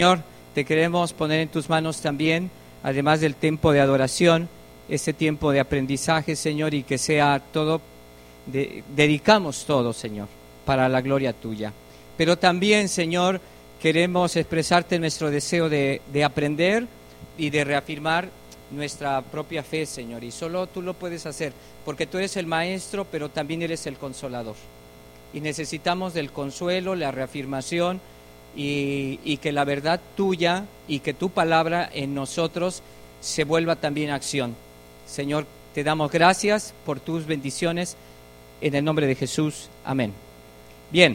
Señor, te queremos poner en tus manos también, además del tiempo de adoración, este tiempo de aprendizaje, Señor, y que sea todo, dedicamos todo, Señor, para la gloria tuya. Pero también, Señor, queremos expresarte nuestro deseo de aprender y de reafirmar nuestra propia fe, Señor, y solo tú lo puedes hacer, porque tú eres el Maestro, pero también eres el Consolador. Y necesitamos del consuelo, la reafirmación, y que la verdad tuya y que tu palabra en nosotros se vuelva también acción. Señor, te damos gracias por tus bendiciones en el nombre de Jesús. Amén. Bien,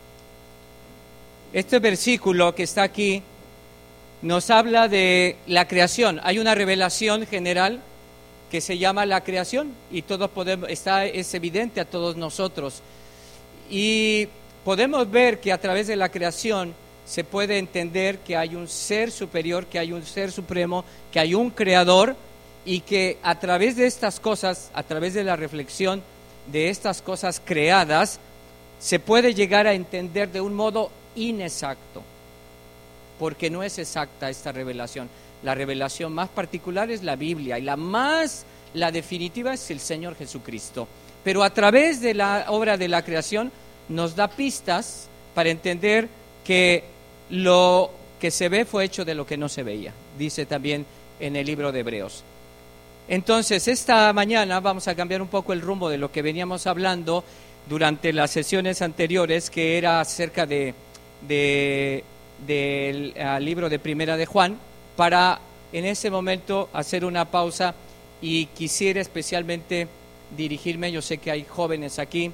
este versículo que está aquí nos habla de la creación. Hay una revelación general que se llama la creación y todos podemos, es evidente a todos nosotros. Y podemos ver que a través de la creación se puede entender que hay un ser superior, que hay un ser supremo, que hay un creador, y que a través de estas cosas, a través de la reflexión de estas cosas creadas, se puede llegar a entender de un modo inexacto, porque no es exacta esta revelación. La revelación más particular es la Biblia, y la definitiva es el Señor Jesucristo. Pero a través de la obra de la creación nos da pistas para entender que lo que se ve fue hecho de lo que no se veía, dice también en el libro de Hebreos. Entonces, esta mañana vamos a cambiar un poco el rumbo de lo que veníamos hablando durante las sesiones anteriores, que era acerca del libro de Primera de Juan, para en ese momento hacer una pausa, y quisiera especialmente dirigirme, yo sé que hay jóvenes aquí,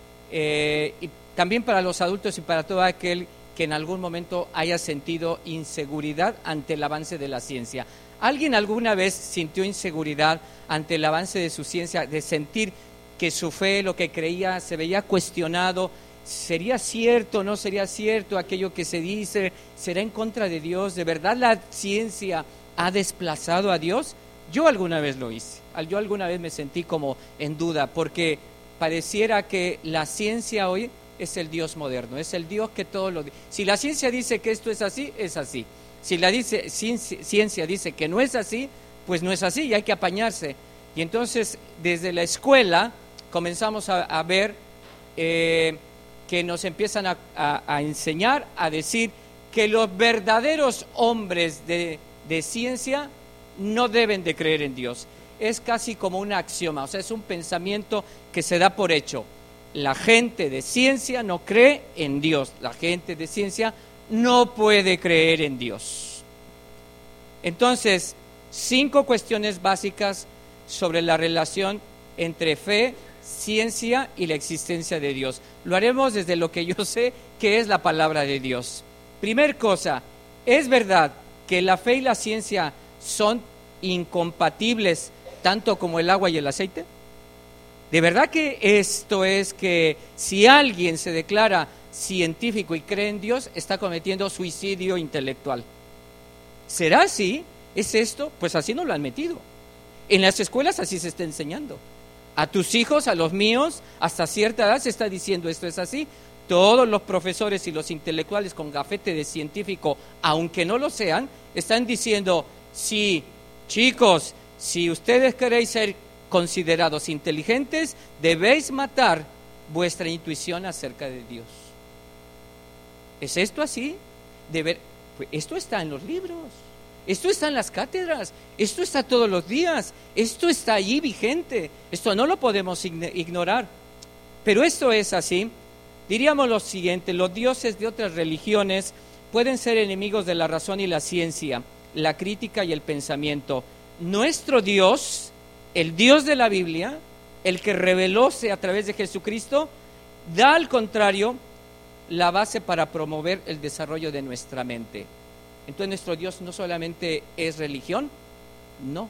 y también para los adultos y para todo aquel que en algún momento haya sentido inseguridad ante el avance de la ciencia. ¿Alguien alguna vez sintió inseguridad ante el avance de su ciencia, de sentir que su fe, lo que creía, se veía cuestionado? ¿Sería cierto, no sería cierto aquello que se dice? ¿Será en contra de Dios? ¿De verdad la ciencia ha desplazado a Dios? Yo alguna vez lo hice. Yo alguna vez me sentí como en duda, porque pareciera que la ciencia hoy es el Dios moderno, es el Dios que todo lo dice. Si la ciencia dice que esto es así, es así. Si la ciencia dice que no es así, pues no es así y hay que apañarse. Y entonces, desde la escuela comenzamos a ver que nos empiezan a enseñar, a decir que los verdaderos hombres de ciencia no deben de creer en Dios. Es casi como un axioma, o sea, es un pensamiento que se da por hecho. La gente de ciencia no cree en Dios. La gente de ciencia no puede creer en Dios. Entonces, 5 cuestiones básicas sobre la relación entre fe, ciencia y la existencia de Dios. Lo haremos desde lo que yo sé que es la palabra de Dios. Primer cosa, ¿es verdad que la fe y la ciencia son incompatibles tanto como el agua y el aceite? ¿De verdad que esto es que si alguien se declara científico y cree en Dios, está cometiendo suicidio intelectual? ¿Será así? ¿Es esto? Pues así nos lo han metido. En las escuelas así se está enseñando. A tus hijos, a los míos, hasta cierta edad se está diciendo esto es así. Todos los profesores y los intelectuales con gafete de científico, aunque no lo sean, están diciendo, sí, chicos, si ustedes queréis ser considerados inteligentes, debéis matar vuestra intuición acerca de Dios. ¿Es esto así? Pues esto está en los libros, esto está en las cátedras, esto está todos los días, esto está allí vigente, esto no lo podemos ignorar. Pero esto es así. Diríamos lo siguiente: los dioses de otras religiones pueden ser enemigos de la razón y la ciencia, la crítica y el pensamiento. Nuestro Dios, el Dios de la Biblia, el que revelóse a través de Jesucristo, da al contrario la base para promover el desarrollo de nuestra mente. Entonces nuestro Dios no solamente es religión, no.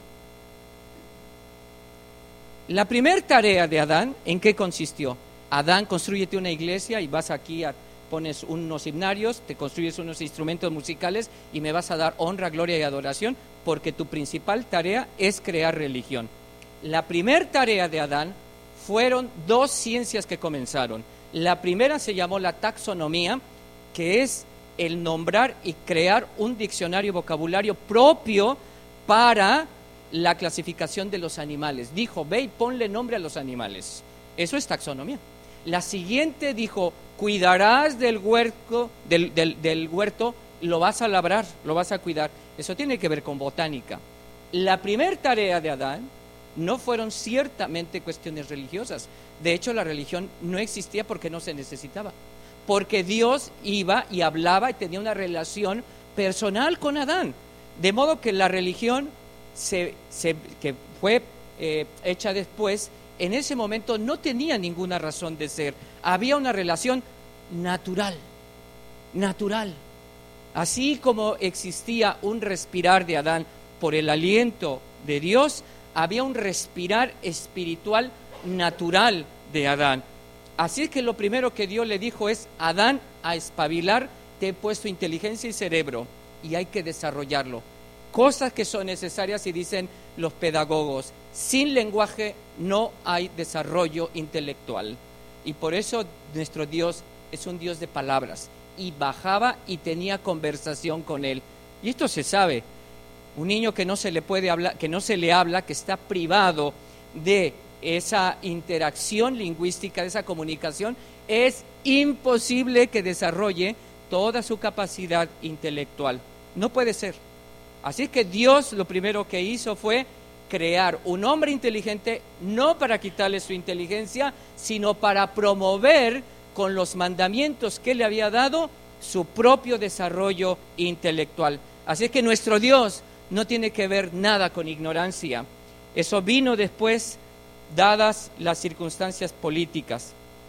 La primera tarea de Adán, ¿en qué consistió? Adán, constrúyete una iglesia y vas aquí, pones unos himnarios, te construyes unos instrumentos musicales y me vas a dar honra, gloria y adoración, porque tu principal tarea es crear religión. La primera tarea de Adán fueron 2 ciencias que comenzaron. La primera se llamó la taxonomía, que es el nombrar y crear un diccionario vocabulario propio para la clasificación de los animales. Dijo, ve y ponle nombre a los animales. Eso es taxonomía. La siguiente dijo, cuidarás del huerto, del huerto, lo vas a labrar, lo vas a cuidar. Eso tiene que ver con botánica. La primera tarea de Adán no fueron ciertamente cuestiones religiosas. De hecho, la religión no existía porque no se necesitaba. Porque Dios iba y hablaba y tenía una relación personal con Adán. De modo que la religión que fue hecha después, en ese momento no tenía ninguna razón de ser. Había una relación natural. Así como existía un respirar de Adán por el aliento de Dios, había un respirar espiritual natural de Adán. Así es que lo primero que Dios le dijo es, Adán, a espabilar, te he puesto inteligencia y cerebro, y hay que desarrollarlo. Cosas que son necesarias, y dicen los pedagogos, sin lenguaje no hay desarrollo intelectual. Y por eso nuestro Dios es un Dios de palabras, y bajaba y tenía conversación con él. Y esto se sabe. Un niño que no se le puede hablar, que no se le habla, que está privado de esa interacción lingüística, de esa comunicación, es imposible que desarrolle toda su capacidad intelectual. No puede ser. Así que Dios lo primero que hizo fue crear un hombre inteligente, no para quitarle su inteligencia, sino para promover con los mandamientos que le había dado su propio desarrollo intelectual. Así que nuestro Dios no tiene que ver nada con ignorancia. Eso vino después, dadas las circunstancias políticas.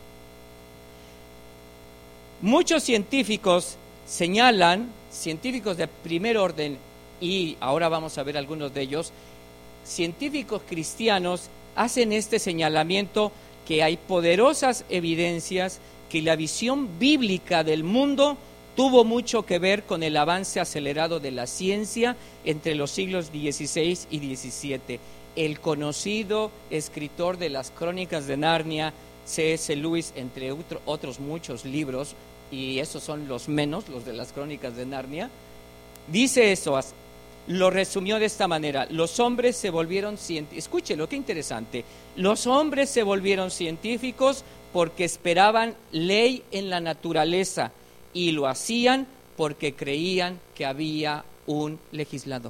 Muchos científicos señalan, científicos de primer orden, y ahora vamos a ver algunos de ellos, científicos cristianos hacen este señalamiento que hay poderosas evidencias que la visión bíblica del mundo tuvo mucho que ver con el avance acelerado de la ciencia entre los siglos XVI y XVII. El conocido escritor de las Crónicas de Narnia, C.S. Lewis, entre otros muchos libros, y esos son los menos, los de las Crónicas de Narnia, dice eso, lo resumió de esta manera: los hombres se volvieron científicos. Escúchelo, qué interesante. Los hombres se volvieron científicos porque esperaban ley en la naturaleza, y lo hacían porque creían que había un legislador.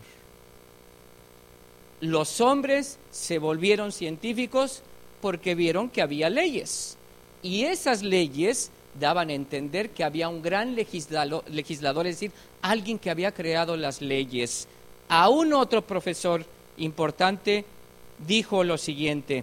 Los hombres se volvieron científicos porque vieron que había leyes, y esas leyes daban a entender que había un gran legislador, es decir, alguien que había creado las leyes. A un otro profesor importante dijo lo siguiente: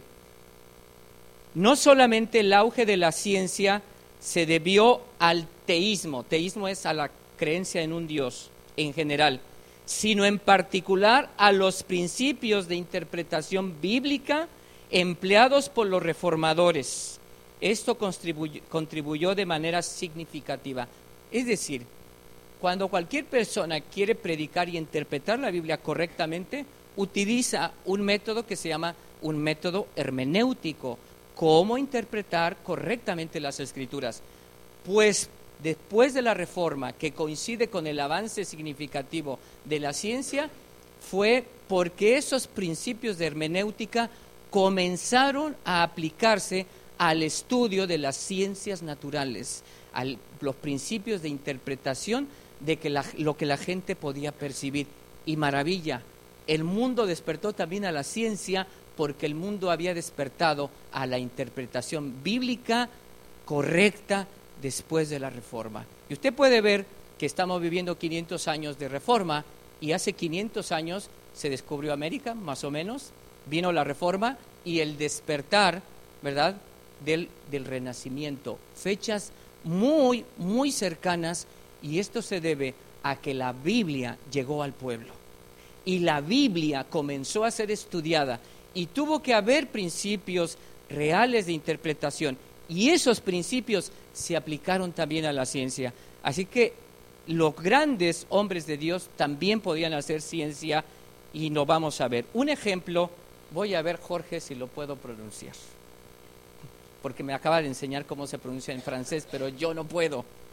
no solamente el auge de la ciencia se debió al teísmo es a la creencia en un Dios en general, sino en particular a los principios de interpretación bíblica empleados por los reformadores. Esto contribuyó de manera significativa. Es decir, cuando cualquier persona quiere predicar y interpretar la Biblia correctamente, utiliza un método que se llama un método hermenéutico. ¿Cómo interpretar correctamente las Escrituras? Pues después de la Reforma, que coincide con el avance significativo de la ciencia, fue porque esos principios de hermenéutica comenzaron a aplicarse al estudio de las ciencias naturales, a los principios de interpretación de lo que la gente podía percibir. Y maravilla, el mundo despertó también a la ciencia, porque el mundo había despertado a la interpretación bíblica correcta después de la Reforma. Y usted puede ver que estamos viviendo 500 años de Reforma, y hace 500 años se descubrió América, más o menos, vino la Reforma y el despertar, ¿verdad?, del Renacimiento. Fechas muy, muy cercanas, y esto se debe a que la Biblia llegó al pueblo. Y la Biblia comenzó a ser estudiada, y tuvo que haber principios reales de interpretación, y esos principios se aplicaron también a la ciencia. Así que los grandes hombres de Dios también podían hacer ciencia, y lo vamos a ver. Un ejemplo, voy a ver, Jorge, si lo puedo pronunciar, porque me acaba de enseñar cómo se pronuncia en francés, pero yo no puedo.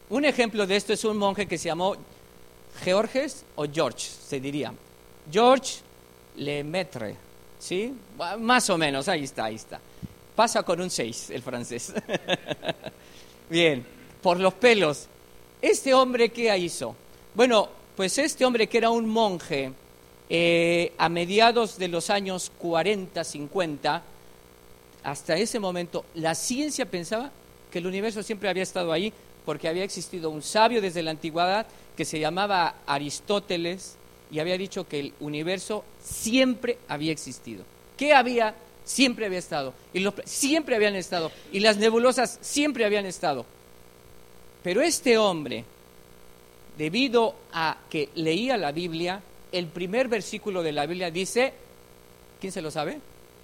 Un ejemplo de esto es un monje que se llamó Georges o George, se diría. George Lemaitre, ¿sí? Más o menos, ahí está. Pasa con un 6 el francés. Bien, por los pelos. ¿Este hombre qué hizo? Bueno, pues este hombre que era un monje a mediados de los años 40, 50, hasta ese momento la ciencia pensaba que el universo siempre había estado ahí porque había existido un sabio desde la antigüedad que se llamaba Aristóteles y había dicho que el universo siempre había existido. ¿Qué había? Siempre había estado. Y siempre habían estado. Y las nebulosas siempre habían estado. Pero este hombre, debido a que leía la Biblia, el primer versículo de la Biblia dice, ¿quién se lo sabe?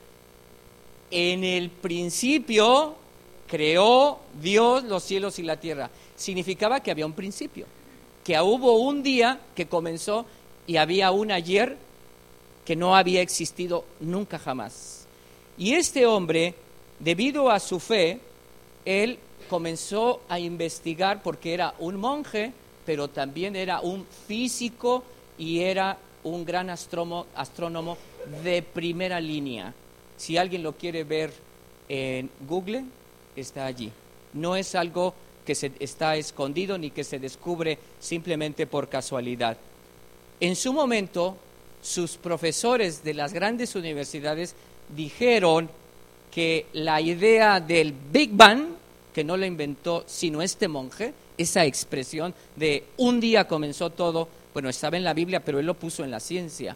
En el principio creó Dios los cielos y la tierra. Significaba que había un principio, que hubo un día que comenzó y había un ayer que no había existido nunca jamás. Y este hombre, debido a su fe, él comenzó a investigar porque era un monje, pero también era un físico y era un gran astrónomo de primera línea. Si alguien lo quiere ver en Google, está allí. No es algo que está escondido ni que se descubre simplemente por casualidad. En su momento, sus profesores de las grandes universidades dijeron que la idea del Big Bang, que no la inventó sino este monje, esa expresión de un día comenzó todo, bueno, estaba en la Biblia, pero él lo puso en la ciencia.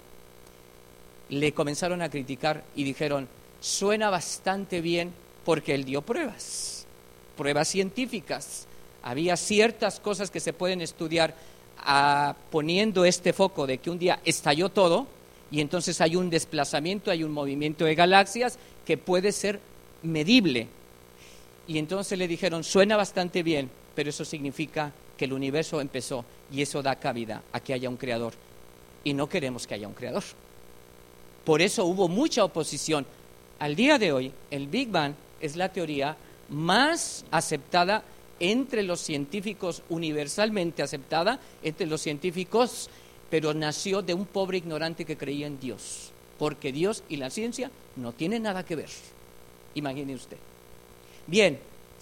Le comenzaron a criticar y dijeron, suena bastante bien porque él dio pruebas científicas. Había ciertas cosas que se pueden estudiar poniendo este foco de que un día estalló todo y entonces hay un desplazamiento, hay un movimiento de galaxias que puede ser medible. Y entonces le dijeron, suena bastante bien, pero eso significa que el universo empezó y eso da cabida a que haya un creador. Y no queremos que haya un creador. Por eso hubo mucha oposición. Al día de hoy, el Big Bang es la teoría más aceptada entre los científicos, universalmente aceptada entre los científicos, pero nació de un pobre ignorante que creía en Dios, porque Dios y la ciencia no tienen nada que ver. Imagine usted. Bien,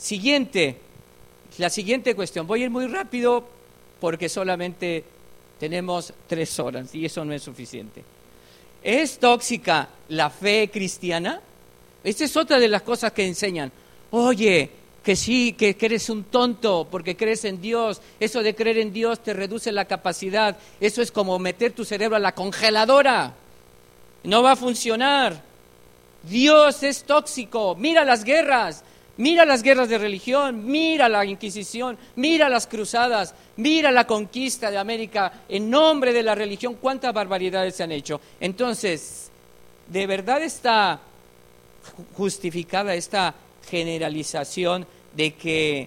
la siguiente cuestión. Voy a ir muy rápido porque solamente tenemos 3 horas y eso no es suficiente. ¿Es tóxica la fe cristiana? Esta es otra de las cosas que enseñan. Oye, que sí, que eres un tonto porque crees en Dios. Eso de creer en Dios te reduce la capacidad. Eso es como meter tu cerebro a la congeladora. No va a funcionar. Dios es tóxico. Mira las guerras de religión, mira la Inquisición, mira las cruzadas, mira la conquista de América en nombre de la religión, cuántas barbaridades se han hecho. Entonces, ¿de verdad está justificada esta generalización de que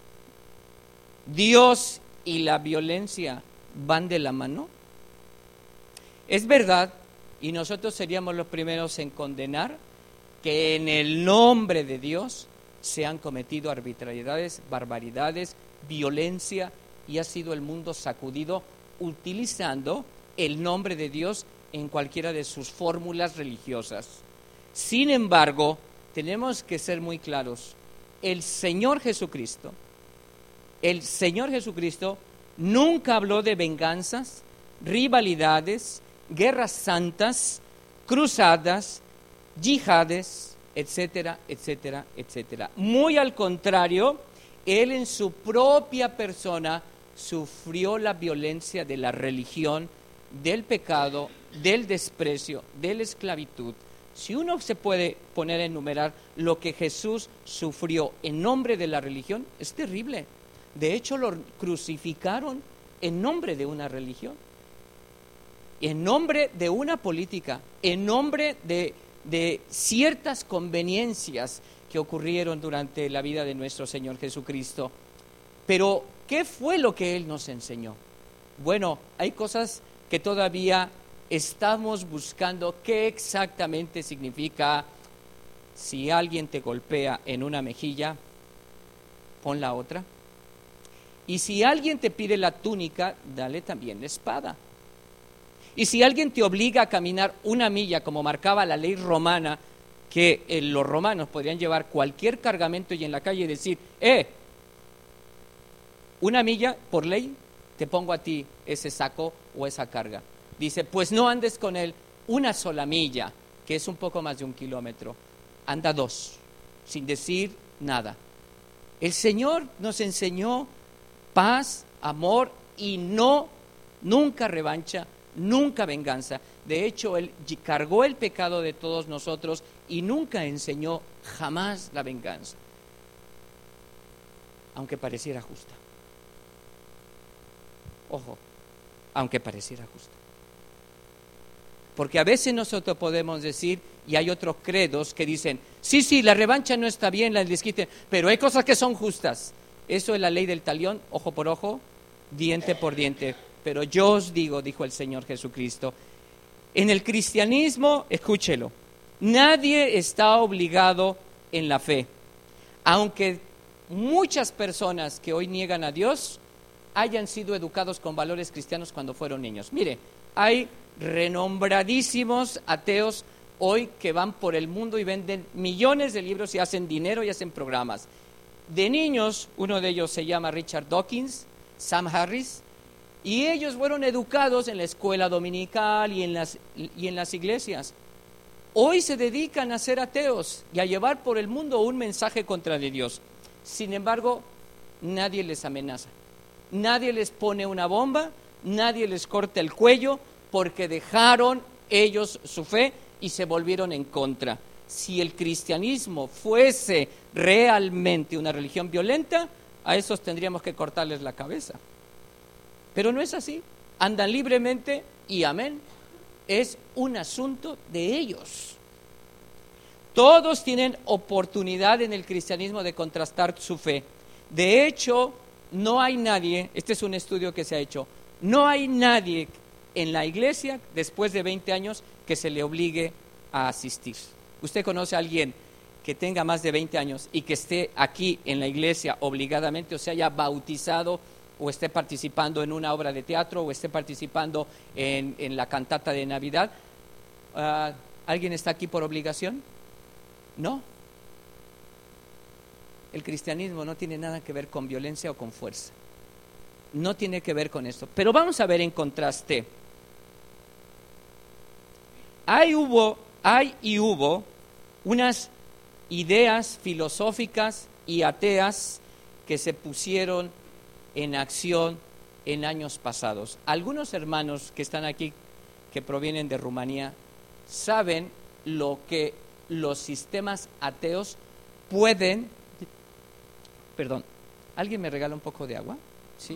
Dios y la violencia van de la mano? Es verdad, y nosotros seríamos los primeros en condenar que en el nombre de Dios se han cometido arbitrariedades, barbaridades, violencia, y ha sido el mundo sacudido utilizando el nombre de Dios en cualquiera de sus fórmulas religiosas. Sin embargo, tenemos que ser muy claros. El Señor Jesucristo nunca habló de venganzas, rivalidades, guerras santas, cruzadas, yihades, etcétera, etcétera, etcétera. Muy al contrario, Él en su propia persona sufrió la violencia de la religión, del pecado, del desprecio, de la esclavitud. Si uno se puede poner a enumerar lo que Jesús sufrió en nombre de la religión, es terrible. De hecho, lo crucificaron en nombre de una religión, en nombre de una política, en nombre de ciertas conveniencias que ocurrieron durante la vida de nuestro Señor Jesucristo. Pero, ¿qué fue lo que Él nos enseñó? Bueno, hay cosas que todavía estamos buscando qué exactamente significa. Si alguien te golpea en una mejilla, pon la otra. Y si alguien te pide la túnica, dale también la espada. Y si alguien te obliga a caminar 1 milla, como marcaba la ley romana, que los romanos podrían llevar cualquier cargamento y en la calle decir, 1 milla, por ley, te pongo a ti ese saco o esa carga. Dice, pues no andes con él 1 sola milla, que es un poco más de 1 kilómetro. Anda 2, sin decir nada. El Señor nos enseñó paz, amor y nunca revancha, nunca venganza. De hecho, Él cargó el pecado de todos nosotros y nunca enseñó jamás la venganza, aunque pareciera justa. Ojo, aunque pareciera justa. Porque a veces nosotros podemos decir, y hay otros credos que dicen, sí, la revancha no está bien, la desquite, pero hay cosas que son justas. Eso es la ley del talión, ojo por ojo, diente por diente. Pero yo os digo, dijo el Señor Jesucristo, en el cristianismo, escúchelo, nadie está obligado en la fe. Aunque muchas personas que hoy niegan a Dios hayan sido educados con valores cristianos cuando fueron niños. Mire, hay renombradísimos ateos hoy que van por el mundo y venden millones de libros y hacen dinero y hacen programas. De niños, uno de ellos se llama Richard Dawkins, Sam Harris, y ellos fueron educados en la escuela dominical y en las iglesias. Hoy se dedican a ser ateos y a llevar por el mundo un mensaje contra de Dios. Sin embargo, nadie les amenaza, nadie les pone una bomba, nadie les corta el cuello, porque dejaron ellos su fe y se volvieron en contra. Si el cristianismo fuese realmente una religión violenta, a esos tendríamos que cortarles la cabeza. Pero no es así. Andan libremente y amén. Es un asunto de ellos. Todos tienen oportunidad en el cristianismo de contrastar su fe. De hecho, no hay nadie, este es un estudio que se ha hecho, no hay nadie en la iglesia después de 20 años que se le obligue a asistir. ¿Usted conoce a alguien que tenga más de 20 años y que esté aquí en la iglesia obligadamente, o se haya bautizado, o esté participando en una obra de teatro, o esté participando en la cantata de Navidad? ¿Alguien está aquí por obligación? No. El cristianismo no tiene nada que ver con violencia o con fuerza. No tiene que ver con esto. Pero vamos a ver en contraste. Hay y hubo unas ideas filosóficas y ateas que se pusieron en acción en años pasados. Algunos hermanos que están aquí, que provienen de Rumanía, saben lo que los sistemas ateos pueden... Perdón, ¿alguien me regala un poco de agua? ¿Sí?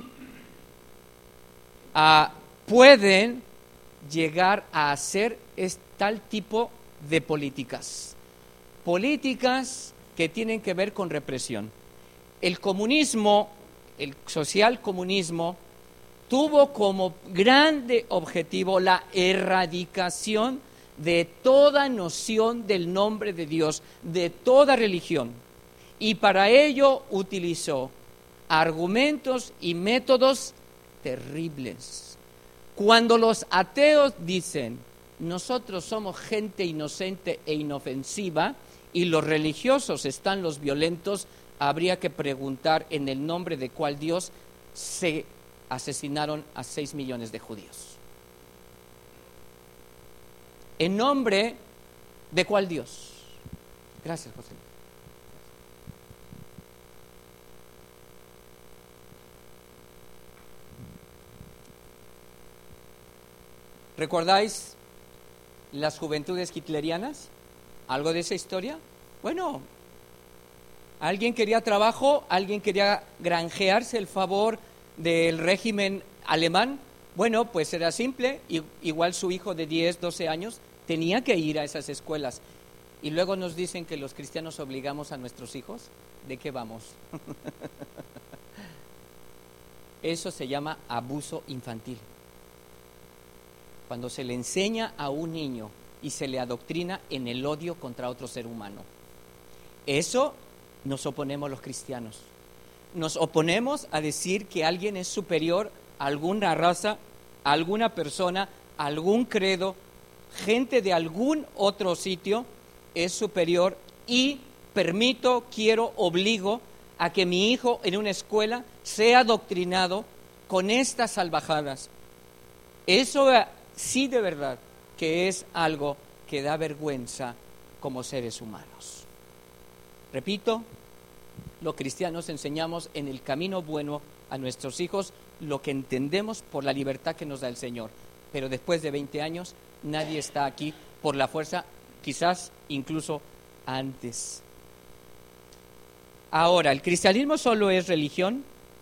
Pueden llegar a hacer tal tipo de políticas que tienen que ver con represión. El comunismo, el socialcomunismo, tuvo como grande objetivo la erradicación de toda noción del nombre de Dios, de toda religión, y para ello utilizó argumentos y métodos terribles. Cuando los ateos dicen, nosotros somos gente inocente e inofensiva, y los religiosos están los violentos, habría que preguntar en el nombre de cuál Dios se asesinaron a 6 millones de judíos. ¿En nombre de cuál Dios? Gracias, José. ¿Recordáis las juventudes hitlerianas? ¿Algo de esa historia? Bueno, alguien quería trabajo, alguien quería granjearse el favor del régimen alemán. Bueno, pues era simple, igual su hijo de 10, 12 años tenía que ir a esas escuelas. Y luego nos dicen que los cristianos obligamos a nuestros hijos. ¿De qué vamos? Eso se llama abuso infantil. Cuando se le enseña a un niño y se le adoctrina en el odio contra otro ser humano. Eso nos oponemos los cristianos. nos oponemos a decir que alguien es superior a alguna raza, a alguna persona, a algún credo, gente de algún otro sitio es superior y permito, quiero, obligo a que mi hijo en una escuela sea adoctrinado con estas salvajadas. Eso sí, de verdad, que es algo que da vergüenza como seres humanos. Repito, los cristianos enseñamos en el camino bueno a nuestros hijos lo que entendemos por la libertad que nos da el Señor. Pero después de 20 años, nadie está aquí por la fuerza, quizás incluso antes. Ahora, ¿el cristianismo solo es religión?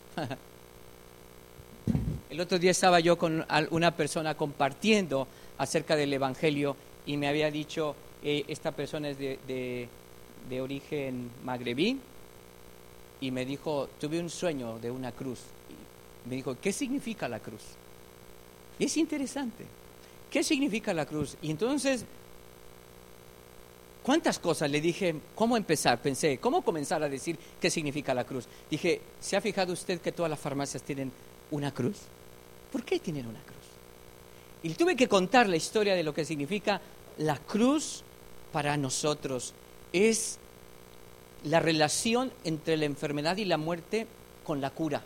El otro día estaba yo con una persona compartiendo acerca del Evangelio y me había dicho, esta persona es de origen magrebí, y me dijo, tuve un sueño de una cruz. Y me dijo, ¿qué significa la cruz? Y es interesante. ¿Qué significa la cruz? Y entonces, ¿cuántas cosas? Le dije, ¿cómo empezar? Pensé, ¿cómo comenzar a decir qué significa la cruz? Dije, ¿se ha fijado usted que todas las farmacias tienen una cruz? ¿Por qué tienen una cruz? Y tuve que contar la historia de lo que significa la cruz para nosotros. Es la relación entre la enfermedad y la muerte con la cura.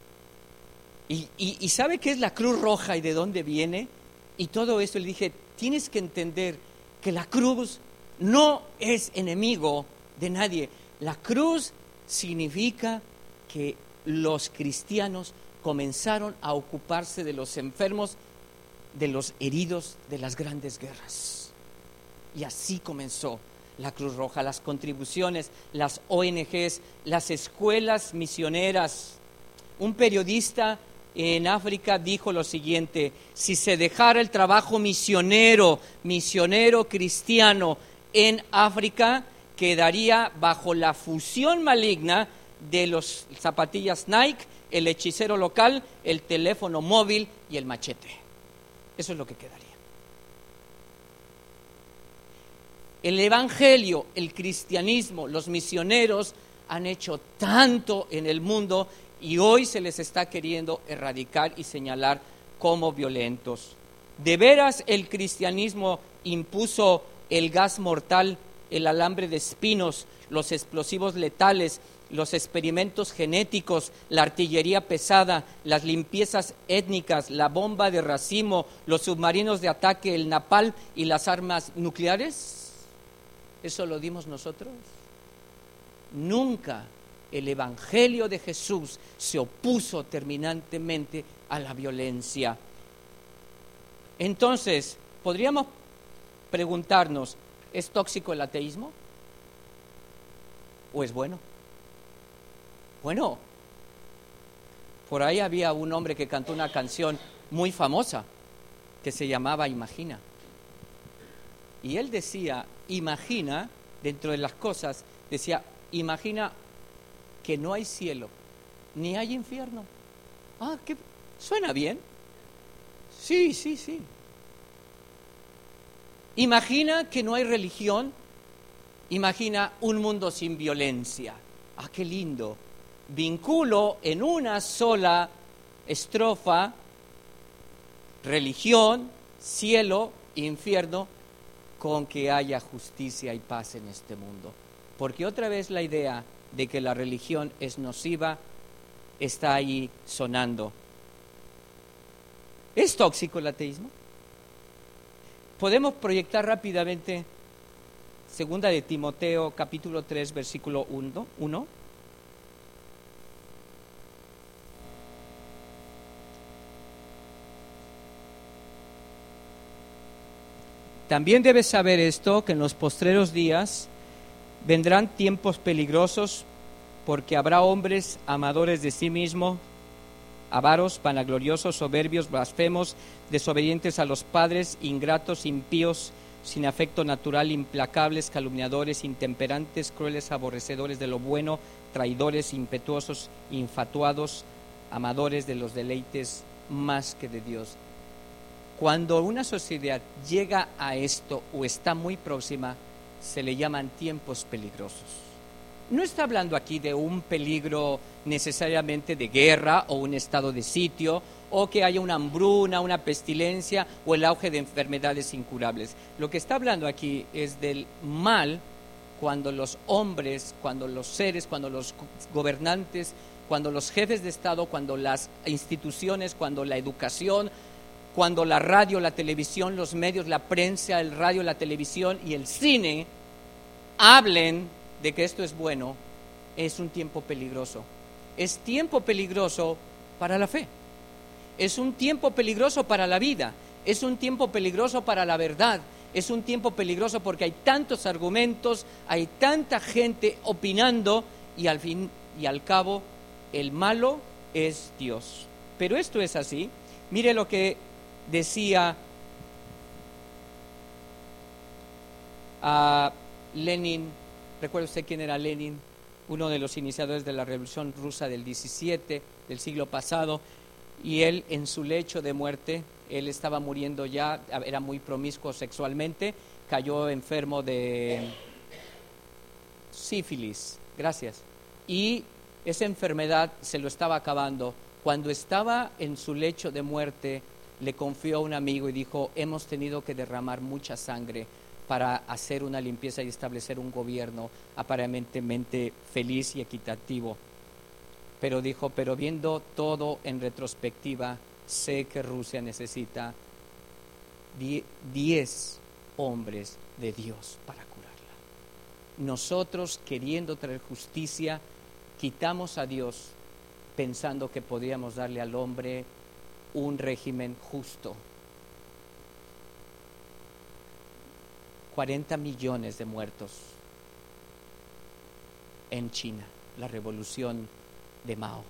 Y ¿sabe qué es la Cruz Roja y de dónde viene? Y todo esto le dije, tienes que entender que la cruz no es enemigo de nadie. La cruz significa que los cristianos comenzaron a ocuparse de los enfermos, de los heridos de las grandes guerras. Y así comenzó la Cruz Roja, las contribuciones, las ONGs, las escuelas misioneras. Un periodista en África dijo lo siguiente: si se dejara el trabajo misionero cristiano en África, quedaría bajo la fusión maligna de los zapatillas Nike, el hechicero local, el teléfono móvil y el machete. Eso es lo que quedaría. El evangelio, el cristianismo, los misioneros han hecho tanto en el mundo y hoy se les está queriendo erradicar y señalar como violentos. ¿De veras el cristianismo impuso el gas mortal, el alambre de espinos, los explosivos letales, los experimentos genéticos, la artillería pesada, las limpiezas étnicas, la bomba de racimo, los submarinos de ataque, el napalm y las armas nucleares? ¿Eso lo dimos nosotros? Nunca el Evangelio de Jesús se opuso terminantemente a la violencia. Entonces, podríamos preguntarnos, ¿es tóxico el ateísmo? ¿O es bueno? Bueno, por ahí había un hombre que cantó una canción muy famosa que se llamaba Imagina. Y él decía, imagina, dentro de las cosas, decía, imagina que no hay cielo, ni hay infierno. Ah, ¿qué? ¿Suena bien? Sí. Imagina que no hay religión, imagina un mundo sin violencia. Ah, qué lindo. Vinculo en una sola estrofa religión, cielo, infierno, con que haya justicia y paz en este mundo. Porque otra vez la idea de que la religión es nociva está ahí sonando. ¿Es tóxico el ateísmo? Podemos proyectar rápidamente segunda de Timoteo, capítulo 3, versículo 1. También debes saber esto, que en los postreros días vendrán tiempos peligrosos, porque habrá hombres amadores de sí mismos, avaros, vanagloriosos, soberbios, blasfemos, desobedientes a los padres, ingratos, impíos, sin afecto natural, implacables, calumniadores, intemperantes, crueles, aborrecedores de lo bueno, traidores, impetuosos, infatuados, amadores de los deleites más que de Dios. Cuando una sociedad llega a esto o está muy próxima, se le llaman tiempos peligrosos. no está hablando aquí de un peligro necesariamente de guerra o un estado de sitio o que haya una hambruna, una pestilencia o el auge de enfermedades incurables. Lo que está hablando aquí es del mal cuando los hombres, cuando los seres, cuando los gobernantes, cuando los jefes de Estado, cuando las instituciones, cuando la educación, cuando la radio, la televisión, los medios, la prensa, el radio, la televisión y el cine hablen de que esto es bueno, es un tiempo peligroso. Es tiempo peligroso para la fe. Es un tiempo peligroso para la vida. Es un tiempo peligroso para la verdad. Es un tiempo peligroso porque hay tantos argumentos, hay tanta gente opinando y al fin y al cabo el malo es Dios. Pero esto es así. Mire lo que decía Lenin. ¿Recuerda usted quién era Lenin? Uno de los iniciadores de la Revolución Rusa del 17, del siglo pasado. Y él en su lecho de muerte, él estaba muriendo ya, era muy promiscuo sexualmente, cayó enfermo de sífilis, gracias. Y esa enfermedad se lo estaba acabando. Cuando estaba en su lecho de muerte, le confió a un amigo y dijo, hemos tenido que derramar mucha sangre para hacer una limpieza y establecer un gobierno aparentemente feliz y equitativo. Pero dijo, pero viendo todo en retrospectiva, sé que Rusia necesita 10 hombres de Dios para curarla. Nosotros, queriendo traer justicia, quitamos a Dios pensando que podríamos darle al hombre un régimen justo. 40 millones de muertos en China, la revolución de Mao.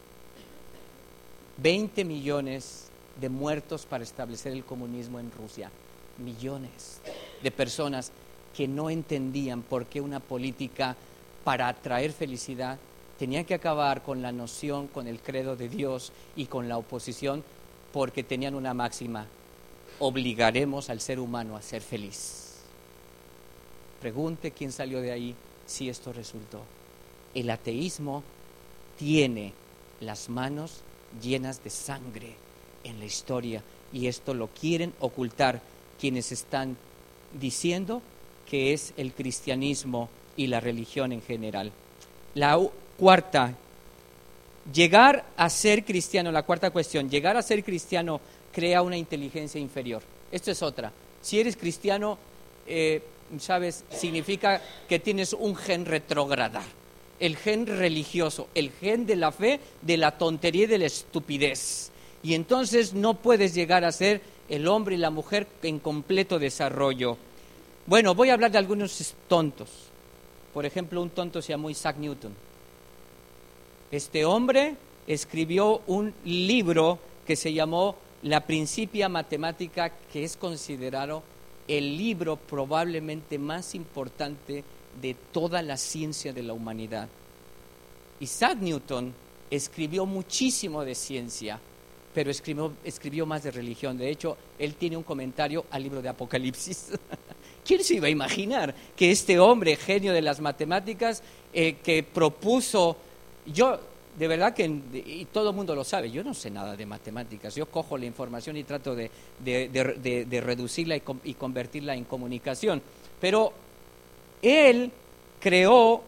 20 millones de muertos para establecer el comunismo en Rusia. Millones de personas que no entendían por qué una política para traer felicidad tenía que acabar con la noción, con el credo de Dios y con la oposición, porque tenían una máxima: obligaremos al ser humano a ser feliz. Pregunte quién salió de ahí si esto resultó. El ateísmo tiene las manos llenas de sangre en la historia y esto lo quieren ocultar quienes están diciendo que es el cristianismo y la religión en general. La cuarta, llegar a ser cristiano, la cuarta cuestión, llegar a ser cristiano crea una inteligencia inferior. Esto es otra. Si eres cristiano, ¿sabes? Significa que tienes un gen retrógrada, el gen religioso, el gen de la fe, de la tontería y de la estupidez. Y entonces no puedes llegar a ser el hombre y la mujer en completo desarrollo. Bueno, voy a hablar de algunos tontos. Por ejemplo, un tonto se llamó Isaac Newton. Este hombre escribió un libro que se llamó La Principia Matemática, que es considerado el libro probablemente más importante de toda la ciencia de la humanidad. Isaac Newton escribió muchísimo de ciencia, pero escribió más de religión. De hecho, él tiene un comentario al libro de Apocalipsis. ¿Quién se iba a imaginar que este hombre, genio de las matemáticas, que propuso... Yo, de verdad que, y todo el mundo lo sabe, yo no sé nada de matemáticas. Yo cojo la información y trato de reducirla y convertirla en comunicación. Pero él creó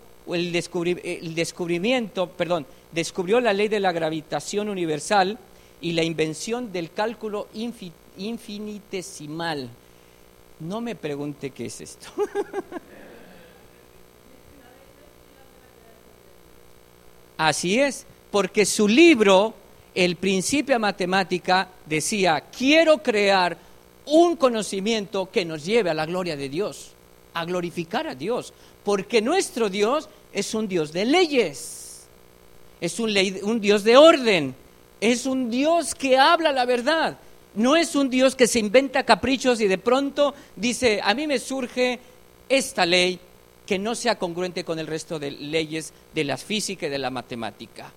descubrió la ley de la gravitación universal y la invención del cálculo infinitesimal. No me pregunte qué es esto. Así es, porque su libro, El Principia Matemática, decía, quiero crear un conocimiento que nos lleve a la gloria de Dios, a glorificar a Dios, porque nuestro Dios es un Dios de leyes, es un Dios de orden, es un Dios que habla la verdad, no es un Dios que se inventa caprichos y de pronto dice, a mí me surge esta ley que no sea congruente con el resto de leyes de la física y de la matemática.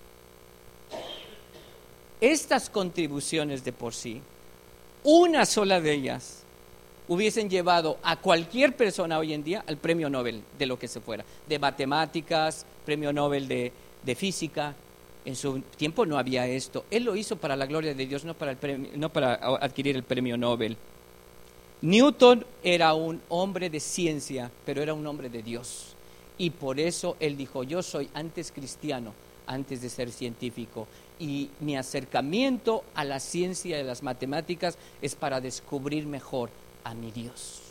Estas contribuciones de por sí, una sola de ellas, hubiesen llevado a cualquier persona hoy en día al premio Nobel de lo que se fuera, de matemáticas, premio Nobel de física. En su tiempo no había esto. Él lo hizo para la gloria de Dios, no para adquirir el premio Nobel. Newton era un hombre de ciencia, pero era un hombre de Dios. Y por eso él dijo, yo soy antes cristiano, antes de ser científico. Y mi acercamiento a la ciencia y a las matemáticas es para descubrir mejor a mi Dios.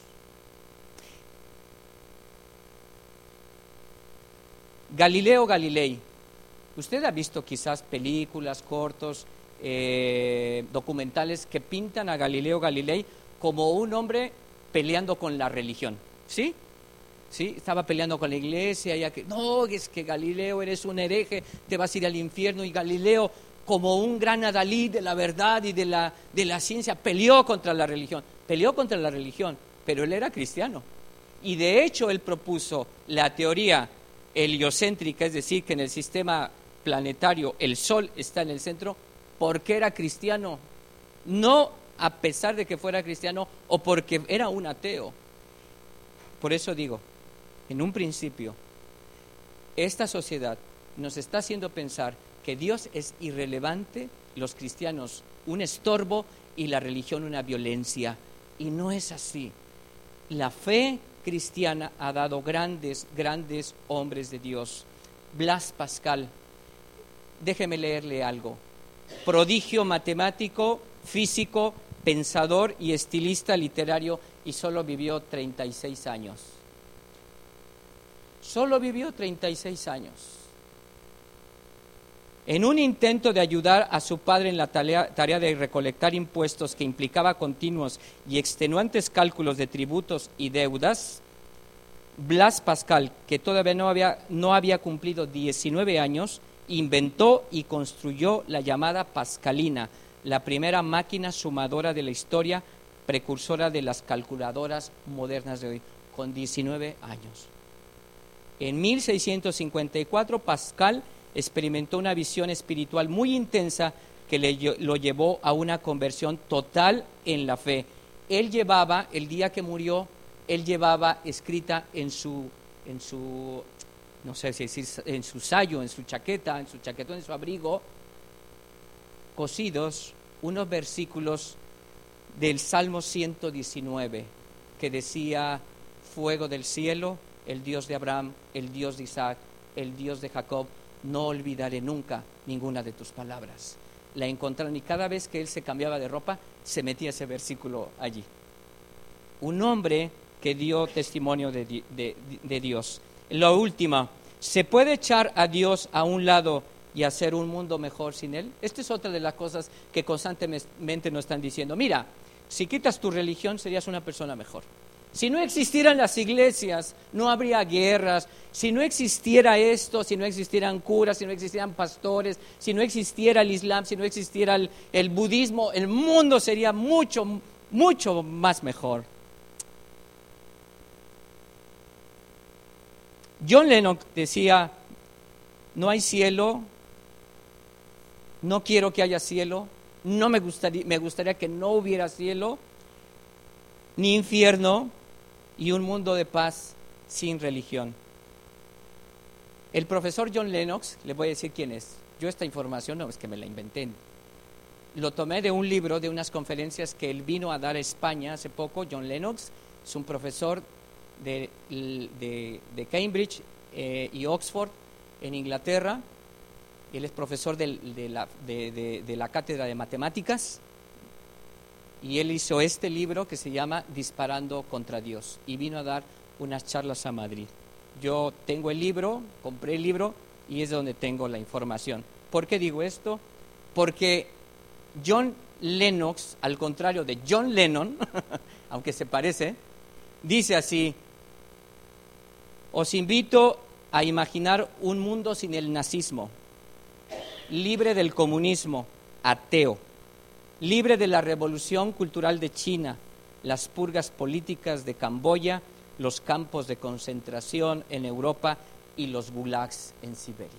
Galileo Galilei. Usted ha visto quizás películas, cortos, documentales que pintan a Galileo Galilei como un hombre peleando con la religión, ¿sí? ¿Sí? Estaba peleando con la iglesia, no, es que Galileo eres un hereje, te vas a ir al infierno. Y Galileo, como un gran adalid de la verdad y de la ciencia, peleó contra la religión, pero él era cristiano. Y de hecho él propuso la teoría heliocéntrica, es decir, que en el sistema planetario el Sol está en el centro, porque era cristiano, no a pesar de que fuera cristiano o porque era un ateo. Por eso digo, en un principio, esta sociedad nos está haciendo pensar que Dios es irrelevante, los cristianos un estorbo y la religión una violencia. Y no es así. La fe cristiana ha dado grandes hombres de Dios. Blas Pascal, déjeme leerle algo. Prodigio matemático, físico, pensador y estilista literario, y solo vivió 36 años. Solo vivió 36 años. En un intento de ayudar a su padre en la tarea de recolectar impuestos que implicaba continuos y extenuantes cálculos de tributos y deudas, Blas Pascal, que todavía no había cumplido 19 años, inventó y construyó la llamada Pascalina, la primera máquina sumadora de la historia, precursora de las calculadoras modernas de hoy, con 19 años. En 1654, Pascal experimentó una visión espiritual muy intensa que lo llevó a una conversión total en la fe. Él llevaba, el día que murió, escrita en su no sé si decir, en su sayo, en su chaquetón, en su abrigo, cosidos unos versículos del Salmo 119 que decía: fuego del cielo, el Dios de Abraham, el Dios de Isaac, el Dios de Jacob, no olvidaré nunca ninguna de tus palabras. La encontraron y cada vez que él se cambiaba de ropa se metía ese versículo allí. Un hombre que dio testimonio de Dios. Lo último, ¿se puede echar a Dios a un lado y hacer un mundo mejor sin Él? Esta es otra de las cosas que constantemente nos están diciendo. Mira, si quitas tu religión serías una persona mejor. Si no existieran las iglesias, no habría guerras. Si no existiera esto, si no existieran curas, si no existieran pastores, si no existiera el Islam, si no existiera el budismo, el mundo sería mucho, mucho más mejor. John Lennon decía: no hay cielo, no quiero que haya cielo, me gustaría que no hubiera cielo, ni infierno, y un mundo de paz sin religión. El profesor John Lennox, le voy a decir quién es. Yo esta información no es que me la inventé. Lo tomé de un libro, de unas conferencias que él vino a dar a España hace poco. John Lennox es un profesor de Cambridge y Oxford en Inglaterra. Él es profesor de la cátedra de matemáticas. Y él hizo este libro que se llama Disparando contra Dios, y vino a dar unas charlas a Madrid. Yo tengo el libro, compré el libro, y es donde tengo la información. ¿Por qué digo esto? Porque John Lennox, al contrario de John Lennon, aunque se parece, dice así: os invito a imaginar un mundo sin el nazismo, libre del comunismo, ateo, libre de la revolución cultural de China, las purgas políticas de Camboya, los campos de concentración en Europa y los gulags en Siberia.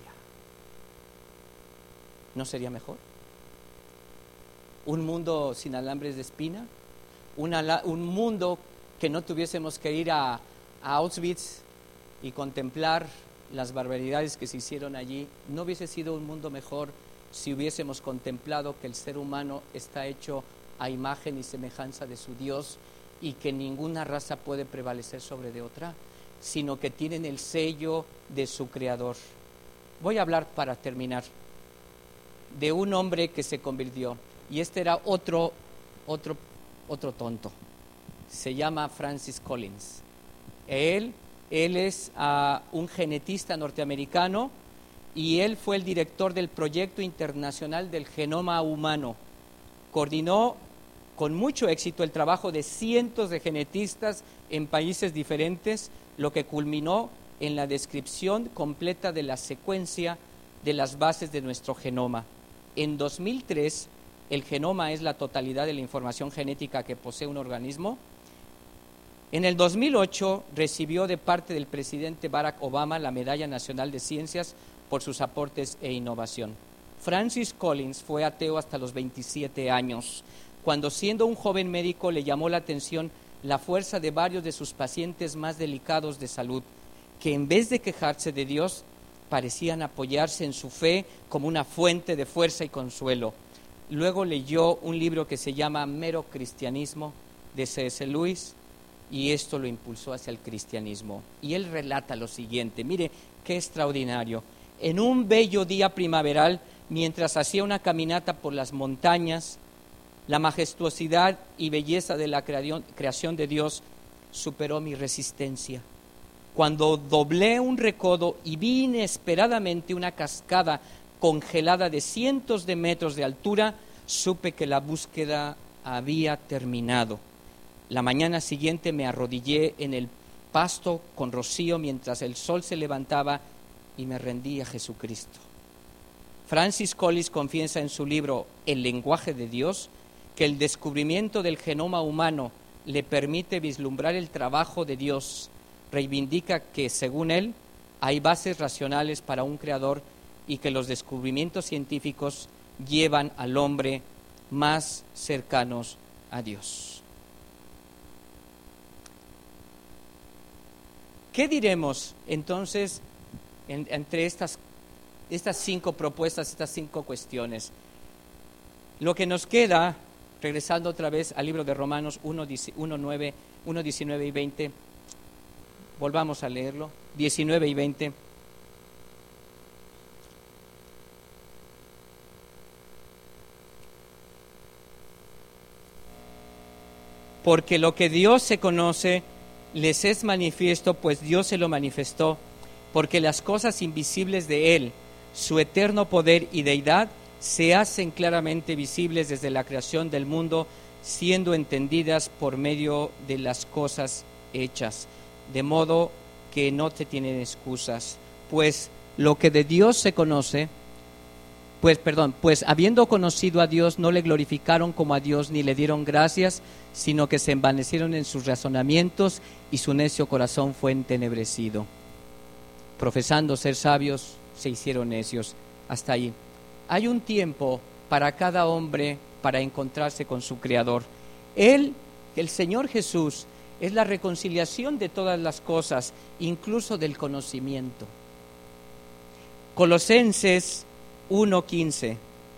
¿No sería mejor? ¿Un mundo sin alambres de espina? ¿Un mundo que no tuviésemos que ir a Auschwitz y contemplar las barbaridades que se hicieron allí. No hubiese sido un mundo mejor si hubiésemos contemplado que el ser humano está hecho a imagen y semejanza de su Dios y que ninguna raza puede prevalecer sobre de otra, sino que tienen el sello de su Creador. Voy a hablar, para terminar, de un hombre que se convirtió, y este era otro tonto. Se llama Francis Collins. Él es un genetista norteamericano, y él fue el director del proyecto internacional del genoma humano. Coordinó con mucho éxito el trabajo de cientos de genetistas en países diferentes, lo que culminó en la descripción completa de la secuencia de las bases de nuestro genoma. En 2003, el genoma es la totalidad de la información genética que posee un organismo. En el 2008 recibió de parte del presidente Barack Obama la Medalla Nacional de Ciencias por sus aportes e innovación. Francis Collins fue ateo hasta los 27 años, cuando siendo un joven médico le llamó la atención la fuerza de varios de sus pacientes más delicados de salud, que en vez de quejarse de Dios, parecían apoyarse en su fe como una fuente de fuerza y consuelo. Luego leyó un libro que se llama Mero Cristianismo, de C.S. Lewis, y esto lo impulsó hacia el cristianismo. Y él relata lo siguiente, mire qué extraordinario. En un bello día primaveral, mientras hacía una caminata por las montañas, la majestuosidad y belleza de la creación de Dios superó mi resistencia. Cuando doblé un recodo y vi inesperadamente una cascada congelada de cientos de metros de altura, supe que la búsqueda había terminado. La mañana siguiente me arrodillé en el pasto con rocío mientras el sol se levantaba y me rendí a Jesucristo. Francis Collins confiesa en su libro El lenguaje de Dios que el descubrimiento del genoma humano le permite vislumbrar el trabajo de Dios. Reivindica que, según él, hay bases racionales para un creador y que los descubrimientos científicos llevan al hombre más cercanos a Dios. ¿Qué diremos entonces entre estas 5 propuestas, estas 5 cuestiones? Lo que nos queda, regresando otra vez al libro de Romanos 1, 19 y 20, volvamos a leerlo, 19 y 20. Porque lo que Dios se conoce les es manifiesto, pues Dios se lo manifestó, porque las cosas invisibles de Él, su eterno poder y deidad, se hacen claramente visibles desde la creación del mundo, siendo entendidas por medio de las cosas hechas, de modo que no te tienen excusas. Pues lo que de Dios se conoce, pues habiendo conocido a Dios, no le glorificaron como a Dios ni le dieron gracias, sino que se envanecieron en sus razonamientos y su necio corazón fue entenebrecido. Profesando ser sabios, se hicieron necios. Hasta ahí. Hay un tiempo para cada hombre para encontrarse con su Creador. Él, el Señor Jesús, es la reconciliación de todas las cosas, incluso del conocimiento. Colosenses 1:15.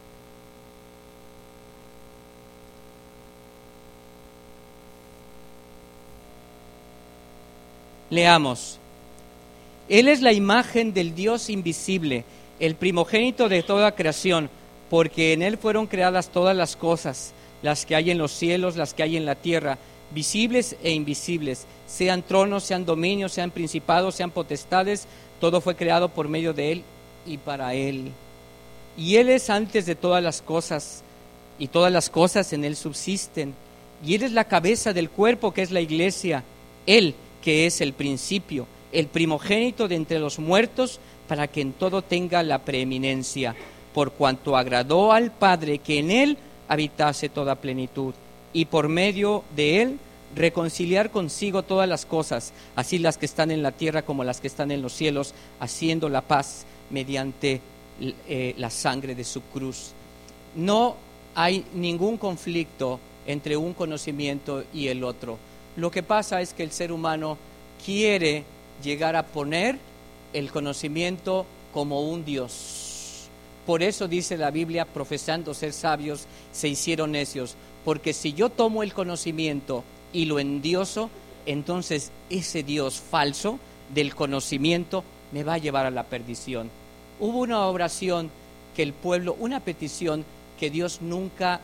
Leamos. Él es la imagen del Dios invisible, el primogénito de toda creación, porque en Él fueron creadas todas las cosas, las que hay en los cielos, las que hay en la tierra, visibles e invisibles, sean tronos, sean dominios, sean principados, sean potestades, todo fue creado por medio de Él y para Él. Y Él es antes de todas las cosas, y todas las cosas en Él subsisten. Y Él es la cabeza del cuerpo, que es la iglesia, Él que es el principio, el primogénito de entre los muertos, para que en todo tenga la preeminencia, por cuanto agradó al Padre que en Él habitase toda plenitud, y por medio de Él reconciliar consigo todas las cosas, así las que están en la tierra como las que están en los cielos, haciendo la paz mediante la sangre de su cruz. No hay ningún conflicto entre un conocimiento y el otro. Lo que pasa es que el ser humano quiere llegar a poner el conocimiento como un Dios. Por eso dice la Biblia, profesando ser sabios, se hicieron necios. Porque si yo tomo el conocimiento y lo endioso, entonces ese Dios falso del conocimiento me va a llevar a la perdición. Hubo una oración que el pueblo, una petición que Dios nunca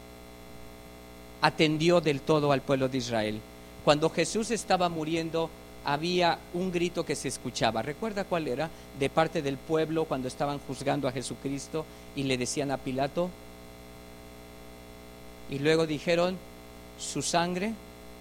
atendió del todo al pueblo de Israel. Cuando Jesús estaba muriendo, había un grito que se escuchaba. ¿Recuerda cuál era? De parte del pueblo cuando estaban juzgando a Jesucristo y le decían a Pilato. Y luego dijeron, su sangre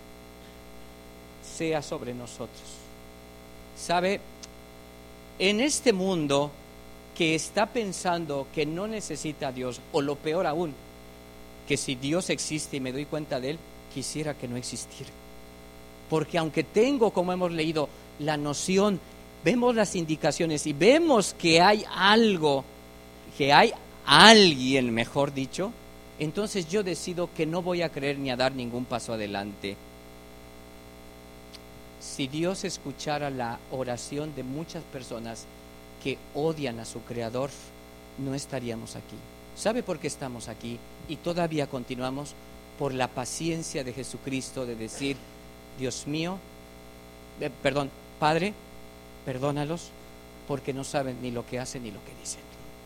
sea sobre nosotros. ¿Sabe? En este mundo que está pensando que no necesita a Dios, o lo peor aún, que si Dios existe y me doy cuenta de Él, quisiera que no existiera. Porque aunque tengo, como hemos leído, la noción, vemos las indicaciones y vemos que hay algo, que hay alguien, mejor dicho, entonces yo decido que no voy a creer ni a dar ningún paso adelante. Si Dios escuchara la oración de muchas personas que odian a su Creador, no estaríamos aquí. ¿Sabe por qué estamos aquí? Y todavía continuamos por la paciencia de Jesucristo de decir, Dios mío, Padre, perdónalos porque no saben ni lo que hacen ni lo que dicen.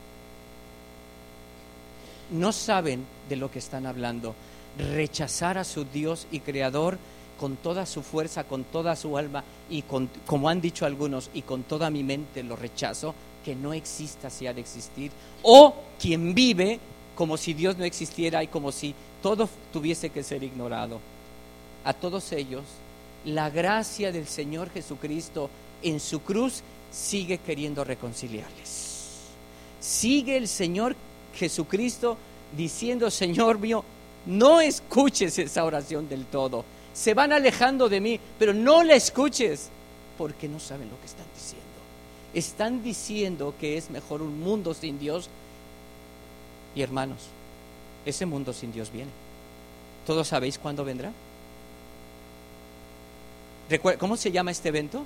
No saben de lo que están hablando. Rechazar a su Dios y Creador con toda su fuerza, con toda su alma y como han dicho algunos, y con toda mi mente lo rechazo, que no exista si ha de existir, o quien vive como si Dios no existiera y como si todo tuviese que ser ignorado. A todos ellos, la gracia del Señor Jesucristo en su cruz sigue queriendo reconciliarles. Sigue el Señor Jesucristo diciendo, Señor mío, no escuches esa oración del todo. Se van alejando de mí, pero no la escuches, porque no saben lo que están diciendo. Están diciendo que es mejor un mundo sin Dios. Y hermanos, ese mundo sin Dios viene. ¿Todos sabéis cuándo vendrá? ¿Cómo se llama este evento?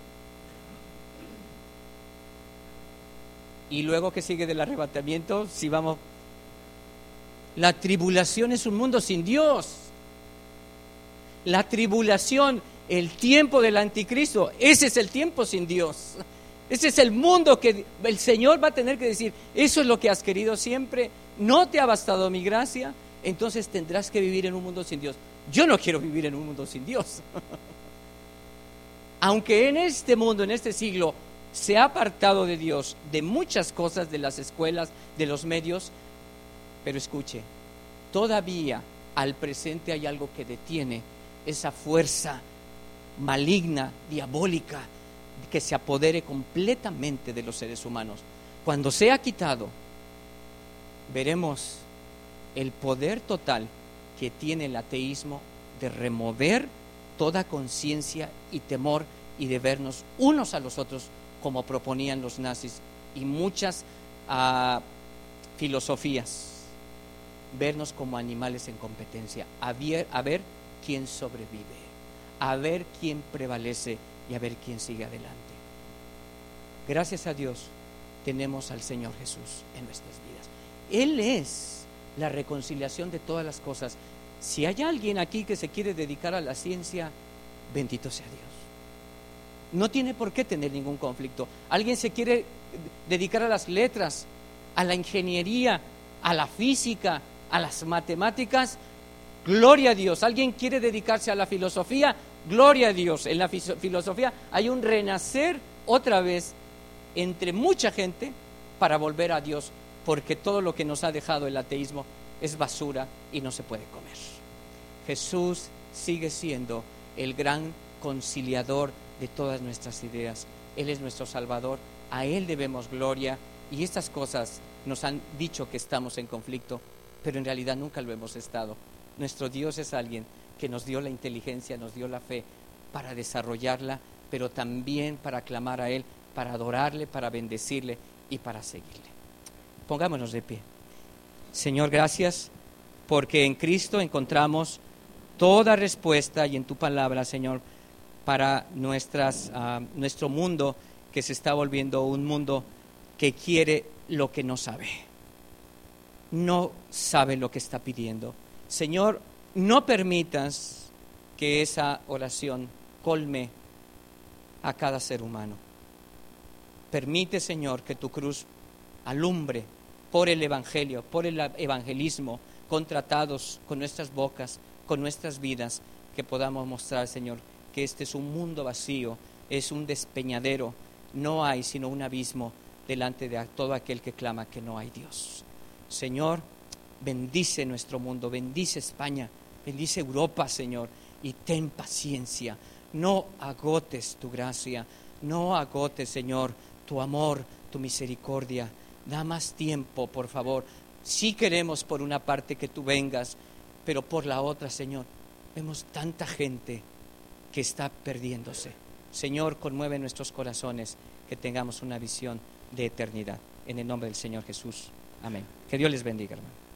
Y luego, ¿qué sigue del arrebatamiento? Si vamos, la tribulación es un mundo sin Dios. La tribulación, el tiempo del anticristo, ese es el tiempo sin Dios. Ese es el mundo que el Señor va a tener que decir, eso es lo que has querido siempre, no te ha bastado mi gracia, entonces tendrás que vivir en un mundo sin Dios. Yo no quiero vivir en un mundo sin Dios. Aunque en este mundo, en este siglo, se ha apartado de Dios, de muchas cosas, de las escuelas, de los medios, pero escuche, todavía al presente hay algo que detiene esa fuerza maligna, diabólica, que se apodere completamente de los seres humanos. Cuando sea quitado, veremos el poder total que tiene el ateísmo de remover toda conciencia y temor y de vernos unos a los otros como proponían los nazis y muchas filosofías, vernos como animales en competencia, a ver quién sobrevive, a ver quién prevalece y a ver quién sigue adelante. Gracias a Dios tenemos al Señor Jesús en nuestras vidas. Él es la reconciliación de todas las cosas. Si hay alguien aquí que se quiere dedicar a la ciencia, bendito sea Dios. No tiene por qué tener ningún conflicto. Alguien se quiere dedicar a las letras, a la ingeniería, a la física, a las matemáticas, gloria a Dios. Alguien quiere dedicarse a la filosofía, gloria a Dios. En la filosofía hay un renacer otra vez entre mucha gente para volver a Dios, porque todo lo que nos ha dejado el ateísmo es basura y no se puede comer. Jesús sigue siendo el gran conciliador de todas nuestras ideas. Él es nuestro Salvador, a Él debemos gloria, y estas cosas nos han dicho que estamos en conflicto, pero en realidad nunca lo hemos estado. Nuestro Dios es alguien que nos dio la inteligencia, nos dio la fe para desarrollarla, pero también para clamar a Él, para adorarle, para bendecirle y para seguirle. Pongámonos de pie. Señor, gracias porque en Cristo encontramos toda respuesta y en tu palabra, Señor, para nuestro mundo que se está volviendo un mundo que quiere lo que no sabe. No sabe lo que está pidiendo. Señor, no permitas que esa oración colme a cada ser humano. Permite, Señor, que tu cruz alumbre por el Evangelio, por el evangelismo, con tratados, con nuestras bocas, con nuestras vidas, que podamos mostrar, Señor, que este es un mundo vacío, es un despeñadero, no hay sino un abismo delante de todo aquel que clama que no hay Dios. Señor, bendice nuestro mundo, bendice España, bendice Europa, Señor, y ten paciencia. No agotes tu gracia, no agotes, Señor, tu amor, tu misericordia. Da más tiempo, por favor. Sí queremos por una parte que tú vengas, pero por la otra, Señor, vemos tanta gente que está perdiéndose. Señor, conmueve nuestros corazones, que tengamos una visión de eternidad. En el nombre del Señor Jesús. Amén. Que Dios les bendiga, hermano.